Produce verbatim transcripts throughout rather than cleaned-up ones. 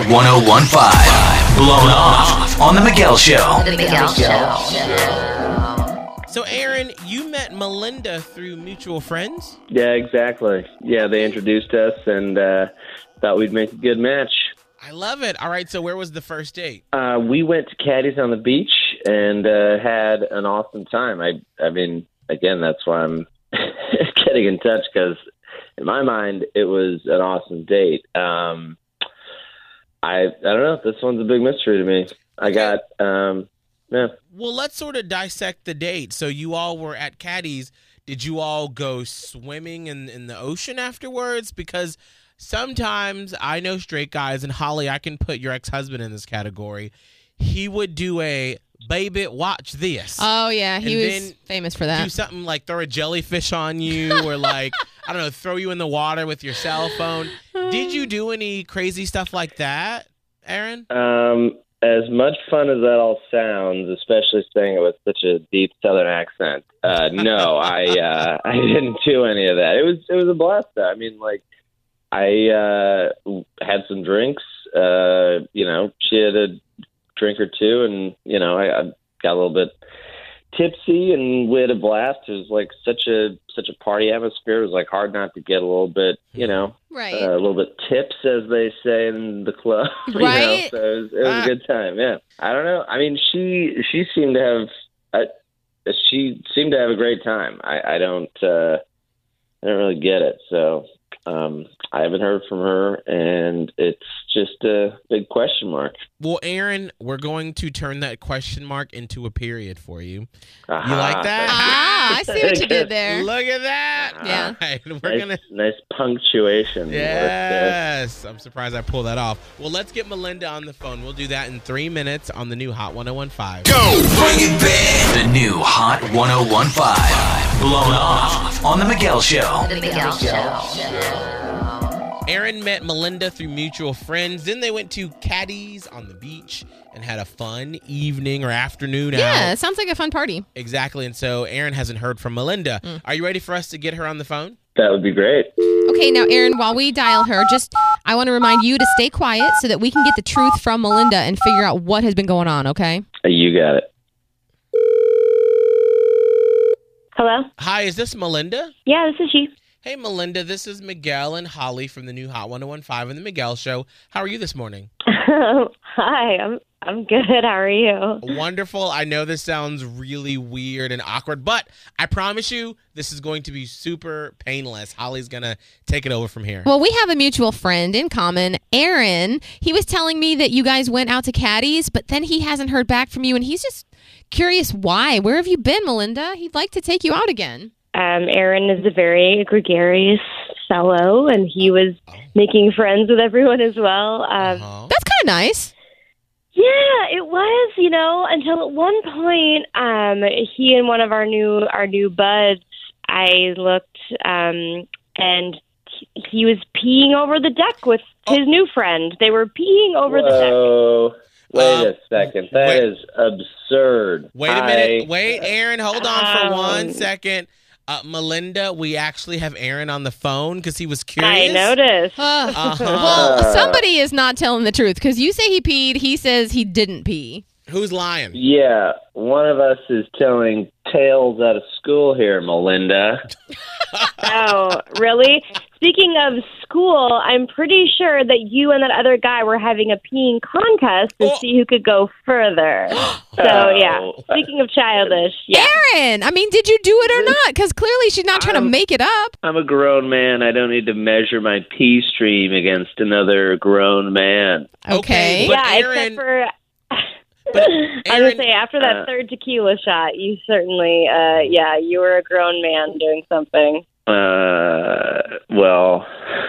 one oh one point five. Blown Off on The Miguel Show. The Miguel Show. So, Aaron, you met Melinda through mutual friends? Yeah, exactly. Yeah, they introduced us and uh, thought we'd make a good match. I love it. All right, so where was the first date? Uh, we went to Caddy's on the beach and uh, had an awesome time. I, I mean, again, that's why I'm getting in touch, because in my mind, it was an awesome date. Um, I I don't know. This one's a big mystery to me. I got, um, yeah. Well, let's sort of dissect the date. So you all were at Caddy's. Did you all go swimming in, in the ocean afterwards? Because sometimes I know straight guys, and Holly, I can put your ex-husband in this category. He would do a, baby, watch this. Oh, yeah. He And was then famous for that. Do something like throw a jellyfish on you or like, I don't know, throw you in the water with your cell phone. Did you do any crazy stuff like that, Aaron? Um, as much fun as that all sounds, especially saying it with such a deep Southern accent, uh, no, I uh, I didn't do any of that. It was it was a blast, though. I mean, like, I uh, had some drinks. Uh, you know, she had a drink or two, and you know, I, I got a little bit tipsy, and we had a blast. It was like such a such a party atmosphere. It was like hard not to get a little bit, you know, Right. uh, a little bit tips, as they say in the club. you Right. know? So it was, it was Ah. a good time. Yeah, I don't know. I mean, she she seemed to have I, she seemed to have a great time. I, I don't uh, I don't really get it. So um, I haven't heard from her, and it's just a big question mark. Well, Aaron, we're going to turn that question mark into a period for you. Aha. You like that? Ah, I see what you did there. Look at that. Yeah. All right, we're Nice, gonna. nice punctuation. Yes, I'm surprised I pulled that off. Well, let's get Melinda on the phone. We'll do that in three minutes on the new Hot one oh one point five. Go! Bring it back! The new Hot one oh one point five. Blown Off on The Miguel Show. The Miguel Show. Aaron met Melinda through mutual friends. Then they went to Caddy's on the beach and had a fun evening or afternoon Yeah, out. it sounds like a fun party. Exactly. And so Aaron hasn't heard from Melinda. Mm. Are you ready for us to get her on the phone? That would be great. Okay, now, Aaron, while we dial her, just I want to remind you to stay quiet so that we can get the truth from Melinda and figure out what has been going on, okay? You got it. Hello? Hi, is this Melinda? Yeah, this is she. Hey, Melinda, this is Miguel and Holly from the new Hot one oh one point five and the Miguel Show. How are you this morning? Hi, I'm I'm good. How are you? Wonderful. I know this sounds really weird and awkward, but I promise you this is going to be super painless. Holly's going to take it over from here. Well, we have a mutual friend in common, Aaron. He was telling me that you guys went out to Caddy's, but then he hasn't heard back from you, and he's just curious why. Where have you been, Melinda? He'd like to take you out again. Um, Aaron is a very gregarious fellow, and he was making friends with everyone as well. Um, Uh-huh. That's kind of nice. Yeah, it was, you know, until at one point, um, he and one of our new our new buds, I looked, um, and he- he was peeing over the deck with his new friend. They were peeing over the deck. Whoa. Wait Um, a second. That wait- is absurd. Wait a minute. I- Wait, Aaron, hold on for Um, one second. Uh, Melinda, we actually have Aaron on the phone because he was I curious. noticed. Uh, Uh-huh. Well, somebody is not telling the truth because you say he peed. He says he didn't pee. Who's lying? Yeah, one of us is telling tales out of school here, Melinda. Oh, really? Speaking of school, I'm pretty sure that you and that other guy were having a peeing contest to Oh. see who could go further. So, yeah. Oh. Speaking of childish, yeah. Aaron, I mean, did you do it or not? Because clearly she's not trying to I'm- make it up. I'm a grown man. I don't need to measure my pee stream against another grown man. Okay, Okay. but yeah, Aaron- except for... But I was Aaron- going to say, after that uh, third tequila shot, you certainly, uh, yeah, you were a grown man doing something. Uh, well,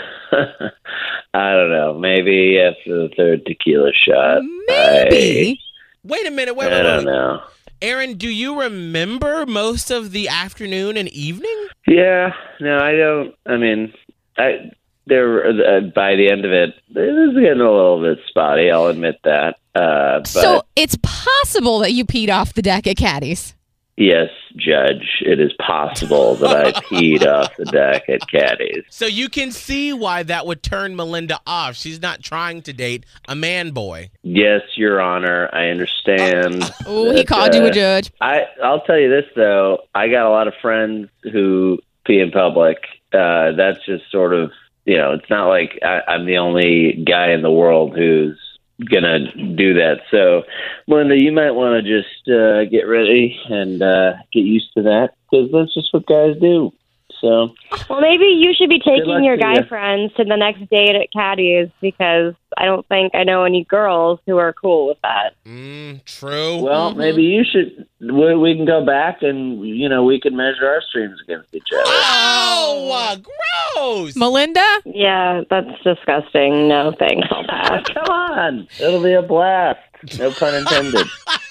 I don't know. Maybe after the third tequila shot. Maybe. Wait a minute. Wait, I, I wait, don't wait. know. Aaron, do you remember most of the afternoon and evening? Yeah, no, I don't. I mean, I there uh, by the end of it, it was getting a little bit spotty. I'll admit that. Uh, but So it's possible that you peed off the deck at Caddy's. yes, Judge, it is possible that I peed off the deck at Caddy's. So you can see why that would turn Melinda off. She's not trying to date a man boy. Yes, Your Honor, I understand. Oh, he that, called you uh, a judge. I, I'll tell you this, though. I got a lot of friends who pee in public. Uh, that's just sort of, you know, it's not like I, I'm the only guy in the world who's going to do that. So, Melinda, you might want to just uh, get ready and uh, get used to that, because that's just what guys do. So, Well, maybe you should be Good luck taking your to guy you. friends to the next date at Caddy's, because I don't think I know any girls who are cool with that. Mm, true. well, Mm-hmm. maybe you should. We, we can go back and, you know, we can measure our streams against each other. Oh, uh, gross. Melinda? Yeah, that's disgusting. No thanks, I'll pass. Come on. It'll be a blast. No pun intended.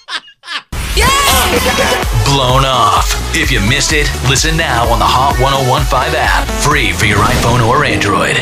Blown off. If you missed it, listen now on the Hot ten fifteen app. Free for your iPhone or Android.